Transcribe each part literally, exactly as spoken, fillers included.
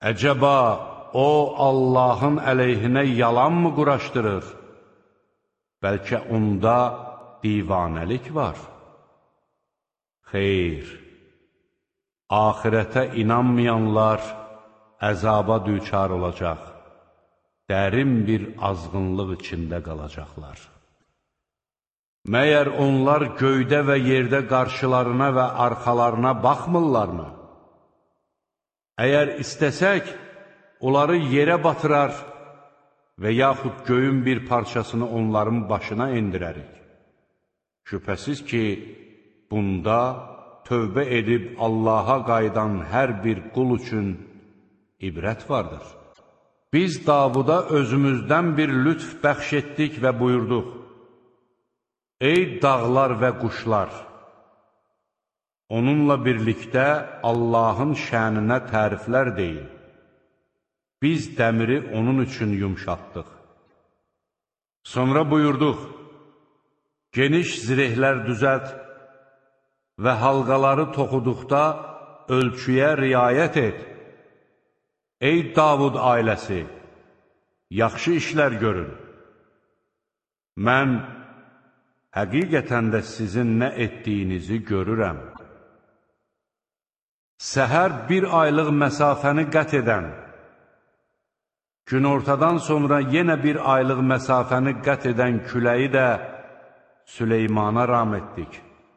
Əcəba, o Allahın əleyhinə yalan mı quraşdırır? Bəlkə onda divanəlik var. Xeyr, axirətə inanmayanlar əzaba düçar olacaq, dərin bir azğınlıq içində qalacaqlar. Məyər onlar göydə və yerdə qarşılarına və arxalarına baxmırlarmı? Əgər istəsək, onları yerə batırar və yaxud göyün bir parçasını onların başına indirərik. Şübhəsiz ki, bunda tövbə edib Allaha qayıdan hər bir qul üçün ibrət vardır. Biz Davuda özümüzdən bir lütf bəxş etdik və buyurduq: Ey dağlar və quşlar! Onunla birlikdə Allahın şəninə təriflər deyin. Biz dəmiri onun üçün yumşatdıq. Sonra buyurduq: Geniş zirehlər düzəlt və halqaları toxuduqda ölçüyə riayət et. Ey Davud ailəsi, yaxşı işlər görün. Mən həqiqətən də sizin nə etdiyinizi görürəm. Səhər bir aylıq məsafəni qət edən, günortadan sonra yenə bir aylıq məsafəni qət edən küləyi də Süleymana ram etdik.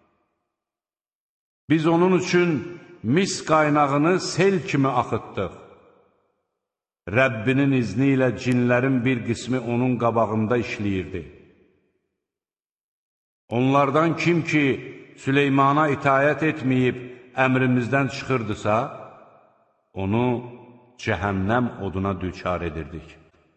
Biz onun üçün mis qaynağını sel kimi axıtdıq. Rəbbinin izni ilə cinlərin bir qismi onun qabağında işləyirdi. Onlardan kim ki Süleymana itayət etməyib əmrimizdən çıxırdısa, onu cəhənnəm oduna düçar edirdik.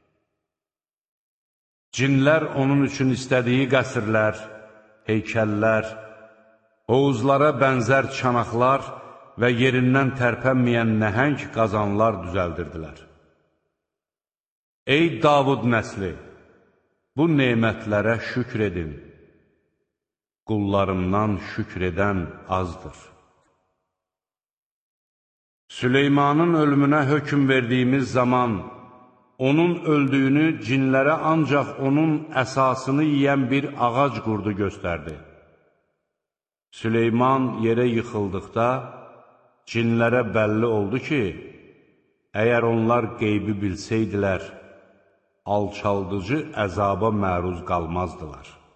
Cinlər onun üçün istədiyi qəsrlər, heykəllər, hovuzlara bənzər çanaqlar və yerindən tərpənməyən nəhəng qazanlar düzəldirdilər. Ey Davud nəsli, bu nemətlərə şükr edin. Qullarımdan şükr edən azdır. Süleymanın ölümünə hökm verdiyimiz zaman, onun öldüyünü cinlərə ancaq onun əsasını yiyən bir ağac qurdu göstərdi. Süleyman yerə yıxıldıqda, cinlərə bəlli oldu ki, əgər onlar qeybi bilsəydilər, alçaldıcı əzaba məruz qalmazdılar.